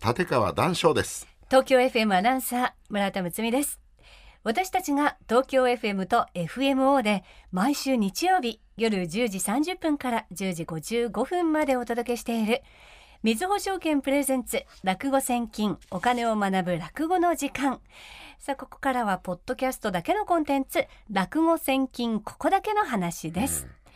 立川談笑です。 東京 FM アナウンサー村田睦美です。私たちが東京 FM と FMO で毎週日曜日夜10時30分から10時55分までお届けしているみずほ証券プレゼンツ落語千金お金を学ぶ落語の時間。さあここからはポッドキャストだけのコンテンツ落語千金ここだけの話です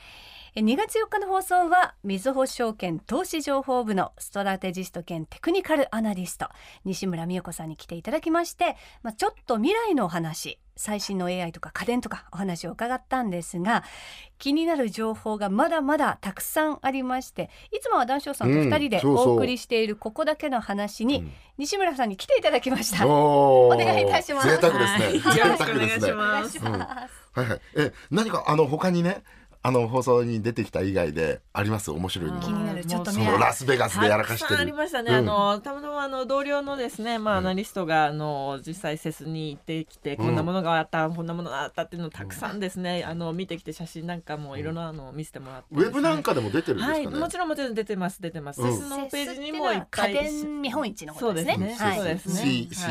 。2月4日の放送はみずほ証券投資情報部のストラテジスト兼テクニカルアナリスト西村美代子さんに来ていただきまして、ちょっと未来のお話、最新の AI とか家電とかお話を伺ったんですが、気になる情報がまだまだたくさんありまして、いつもは談笑さんと2人でお送りしているここだけの話に西村さんに来ていただきました。お願いいたします。 贅沢ですね。 よろしくお願いします。 はいはい。何か他にね放送に出てきた以外であります？面白いの。 気になるちょっとそのラスベガスでやらかしてる。 ありましたね。たまたま同僚のですね、アナリストが実際セスに行ってきて、こんなものがあった、こんなものがあったっていうのをたくさんですね、見てきて写真なんかもいろんな見せてもらって、 ウェブなんかでも出てるんですかね。 はい、もちろん出てます。セスのページにもいっぱい。 家電見本市のことですね。 そうですね。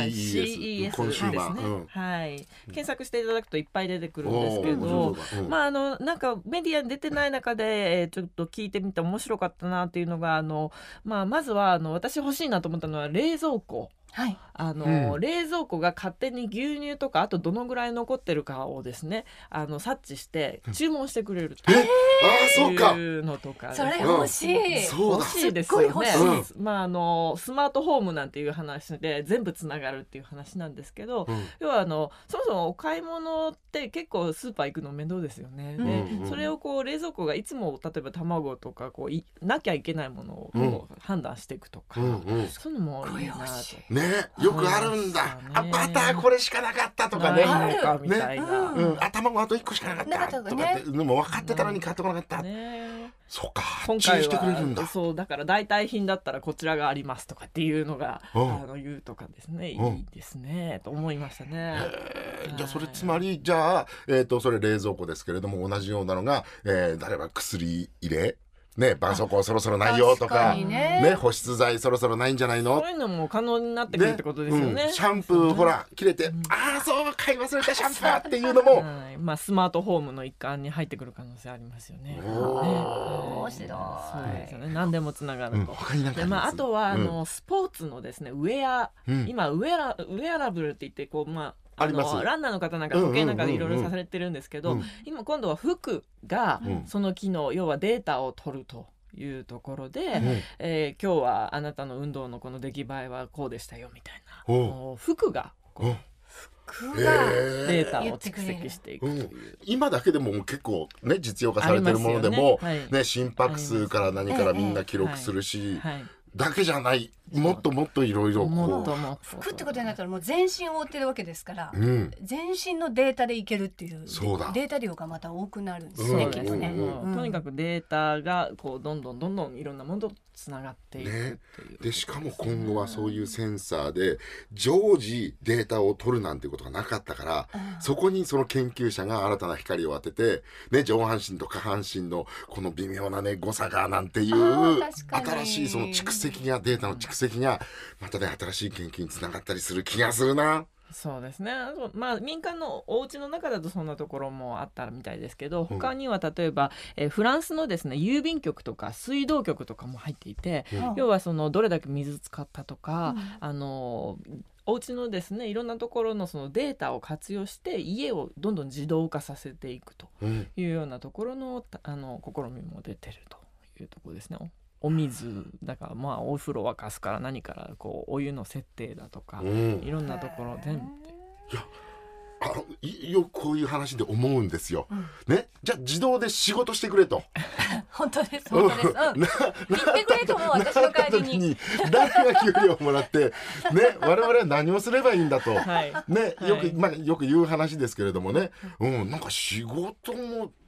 CES コンシューマー。 はい。検索していただくといっぱい出てくるんですけど、なんかメディアに出てない中で、ちょっと聞いてみて面白かったなっていうのがまずは私欲しいなと思ったのは冷蔵庫。はい、冷蔵庫が勝手に牛乳とかあとどのぐらい残ってるかをですね察知して注文してくれるというのとか、 それ欲しい、 欲しいですよね。スマートホームなんていう話で全部つながるっていう話なんですけど、要はそもそもお買い物って結構スーパー行くの面倒ですよね。でそれを冷蔵庫がいつも例えば卵とかなきゃいけないものを判断していくとか、そういうのもいいなと。 よくあるんだ。バターこれしかなかったとかね。 みたいな。 卵あと1個しかなかったとかってでも分かってたのに買ってこなかった。そうか。発注してくれるんだ。 そうだから代替品だったらこちらがありますとかっていうのが言うとかですね。いいですねと思いましたね。 じゃあそれつまりじゃあそれ冷蔵庫ですけれども同じようなのが例えば薬入れ。絆創膏そろそろないよとか保湿剤そろそろないんじゃないの、 そういうのも可能になってくるってことですよね。 シャンプーほら切れて、そう買い忘れたシャンプーっていうのも、 スマートホームの一環に入ってくる可能性ありますよね。 面白い。 そうですよね。何でもつながると。 他に何かあります？ あとはスポーツのですねウェア、今ウェアラブルって言ってランナーの方なんか時計なんかでいろいろされてるんですけど、今度は服がその機能、要はデータを取るというところで、今日はあなたの運動のこの出来栄えはこうでしたよみたいな、服がデータを蓄積していくという、 今だけでも結構実用化されてるものでも心拍数から何からみんな記録するし、だけじゃない、もっともっといろいろ服ってことになったらもう全身を覆ってるわけですから、全身のデータでいけるっていうデータ量がまた多くなるんですね、きっとね。 とにかくデータがどんどんいろんなものとつながっていくっていう、 でしかも今後はそういうセンサーで常時データを取るなんていうことがなかったから、そこにその研究者が新たな光を当てて、上半身と下半身のこの微妙な誤差がなんていう新しいその蓄積がデータの蓄積がまた新しい研究につながったりする気がするな。 そうですね。民間のお家の中だとそんなところもあったみたいですけど、他には例えば、フランスのですね郵便局とか水道局とかも入っていて、要はどれだけ水使ったとか、お家のですねいろんなところのそのデータを活用して家をどんどん自動化させていくというようなところの、試みも出てるというところですね。お水だからお風呂沸かすから何からお湯の設定だとか、いろんなところ全部よくこういう話で思うんですよ、じゃあ自動で仕事してくれと本当です言ってくれとも私の代わりに誰が給料をもらって我々は何をすればいいんだと、よく言う話ですけれどもね、なんか仕事も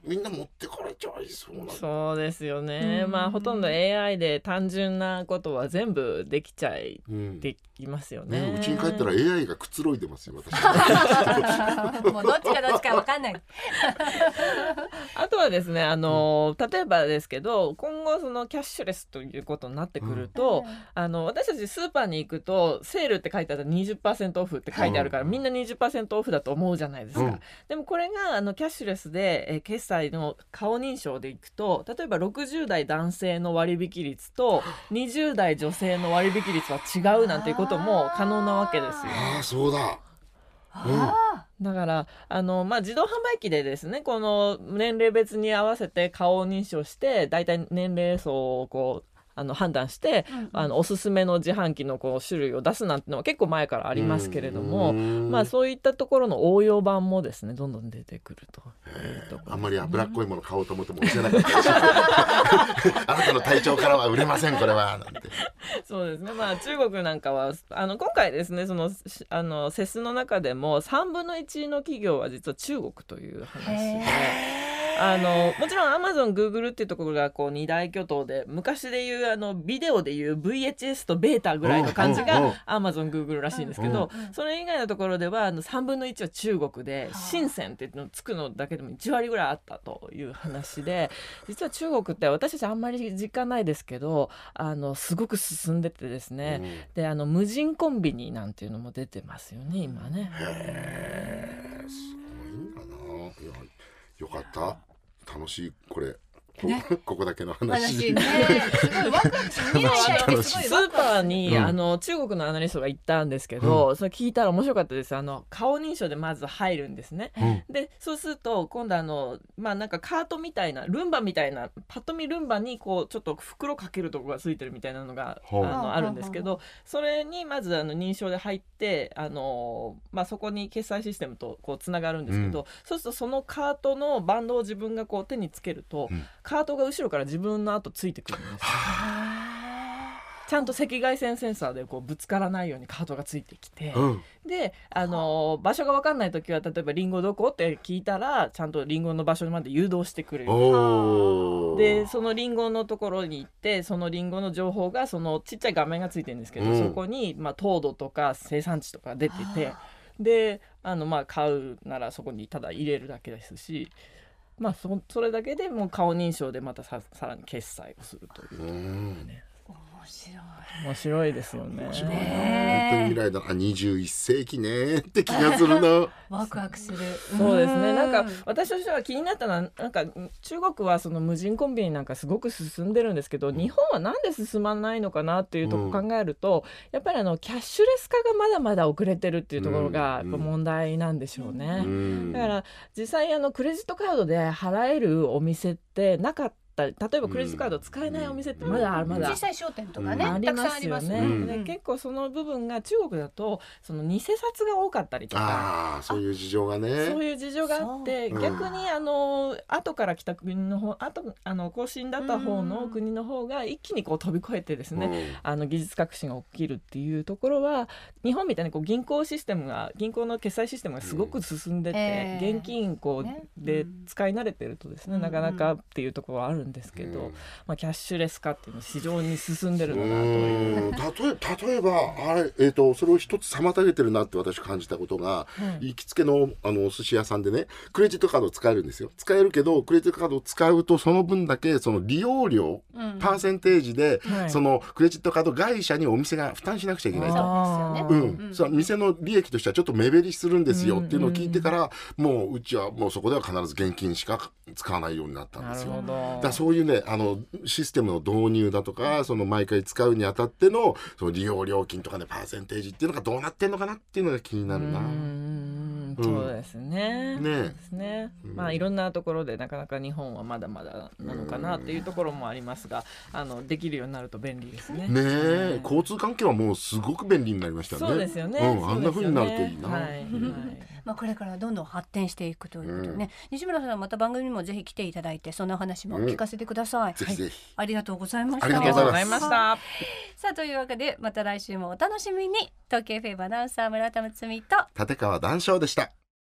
みんな持ってかれちゃいそうな。 そうですよね。まあほとんど AI で単純なことは全部できちゃい、できますよね。 うちに帰ったら AI がくつろいでますよ私。 もうどっちがどっちか分かんない。 あとはですね、例えばですけど、今後そのキャッシュレスということになってくると、私たちスーパーに行くとセールって書いてあったら 20% オフって書いてあるから、みんな 20% オフだと思うじゃないですか。でもこれがキャッシュレスで、決済の顔認証でいくと、例えば60代男性の割引率と20代女性の割引率は違うなんていうことも可能なわけですよ。 ああそうだ。 だから自動販売機でですね、この年齢別に合わせて顔認証して、だいたい年齢層をこう判断して、おすすめの自販機のこう種類を出すなんてのは結構前からありますけれども、そういったところの応用版もですねどんどん出てくるというところですね。 あんまり脂っこいもの買おうと思っても教えなかったでしょ。あなたの体調からは売れませんこれはなんて。 そうですね。中国なんかは今回ですね、そのセスの中でも3分の1の企業は実は中国という話で。もちろんアマゾン、グーグルっていうところがこう二大巨頭で、昔でいうビデオでいう VHS とベータぐらいの感じがアマゾン、グーグルらしいんですけど、それ以外のところでは3分の1は中国で、深センっていうのつくのだけでも1割ぐらいあったという話で、実は中国って私たちあんまり実感ないですけど、すごく進んでてですね、で無人コンビニなんていうのも出てますよね今ね。 すごいんだな。いやよかった、楽しいこれ。ここだけの話ね、すごいワクワクする。 スーパーに、中国のアナリストが行ったんですけど、それ聞いたら面白かったです。顔認証でまず入るんですね。でそうすると今度なんかカートみたいな、ルンバみたいな、パッと見ルンバにこうちょっと袋かけるとこがついてるみたいなのがあるんですけど、それにまず認証で入って、そこに決済システムとこうつながるんですけど、そうするとそのカートのバンドを自分がこう手につけると、カートが後ろから自分の後ついてくるんです。ちゃんと赤外線センサーでこうぶつからないようにカートがついてきて、で場所が分かんない時は、例えばリンゴどこって聞いたらちゃんとリンゴの場所まで誘導してくれる。でそのリンゴのところに行って、そのリンゴの情報が、そのちっちゃい画面がついてるんですけど、そこに糖度とか生産地とか出てて、で買うならそこにただ入れるだけですし、それだけでもう顔認証でまたさらに決済をするというね。面白いですよね。 面白いな、本当に未来だな。21世紀ねって気がするな。 ワクワクする。 そうですね。なんか私としては気になったのは、なんか中国はその無人コンビニなんかすごく進んでるんですけど、日本はなんで進まないのかなっていうところを考えると、やっぱりキャッシュレス化がまだまだ遅れてるっていうところがやっぱ問題なんでしょうね。だから実際クレジットカードで払えるお店ってなかった。例えばクレジットカード使えないお店ってまだ小さい商店とかね、 たくさんありますよね。で結構その部分が中国だとその偽札が多かったりとか、 そういう事情がね、 そういう事情があって、逆に後から来た国の方、後進だった方の国の方が一気にこう飛び越えてですね、技術革新が起きるっていうところは、日本みたいにこう銀行の決済システムがすごく進んでて、現金で使い慣れてるとですね、なかなかっていうところはあるんですけど、キャッシュレス化っていうのは非常に進んでるんだなという。 例えばそれを一つ妨げてるなって私感じたことが、行きつけのお寿司屋さんでね、クレジットカードを使えるんですよ。使えるけどクレジットカードを使うとその分だけその利用料、パーセンテージで、そのクレジットカード会社にお店が負担しなくちゃいけないと。そう店の利益としてはちょっと目減りするんですよっていうのを聞いてから、もううちはもうそこでは必ず現金しか使わないようになったんですよ。だからそういうね、システムの導入だとか、その毎回使うにあたってのその利用料金とかね、パーセンテージっていうのがどうなってんのかなっていうのが気になるな。 そうですね。ですね。いろんなところでなかなか日本はまだまだなのかなっていうところもありますが、できるようになると便利ですね。 交通関係はもうすごく便利になりましたね。 そうですよね。 あんな風になるといいな。 これからどんどん発展していくということね。西村さん、また番組にもぜひ来ていただいて、そんなお話も聞かせてください。 ぜひぜひ。 ありがとうございました。 ありがとうございました。 さあ、というわけでまた来週もお楽しみに。東京FMアナウンサー村田睦美と立川談笑でした。